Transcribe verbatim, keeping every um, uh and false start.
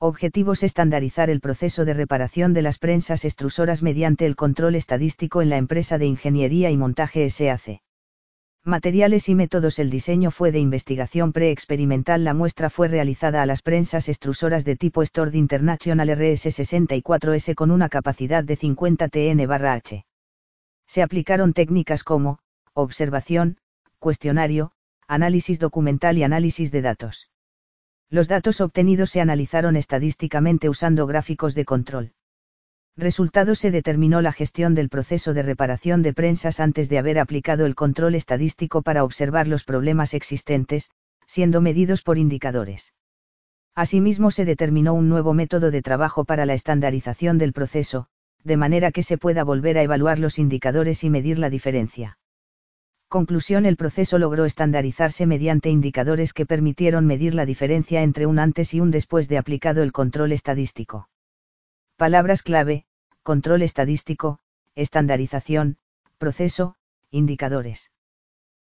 Objetivos: estandarizar el proceso de reparación de las prensas extrusoras mediante el control estadístico en la empresa de ingeniería y montaje S A C. Materiales y métodos: el diseño fue de investigación pre-experimental. La muestra fue realizada a las prensas extrusoras de tipo Stord International R S sesenta y cuatro S con una capacidad de cincuenta ton/h. Se aplicaron técnicas como observación, cuestionario, análisis documental y análisis de datos. Los datos obtenidos se analizaron estadísticamente usando gráficos de control. Resultado: se determinó la gestión del proceso de reparación de prensas antes de haber aplicado el control estadístico para observar los problemas existentes, siendo medidos por indicadores. Asimismo, se determinó un nuevo método de trabajo para la estandarización del proceso, de manera que se pueda volver a evaluar los indicadores y medir la diferencia. Conclusión: el proceso logró estandarizarse mediante indicadores que permitieron medir la diferencia entre un antes y un después de aplicado el control estadístico. Palabras clave: control estadístico, estandarización, proceso, indicadores.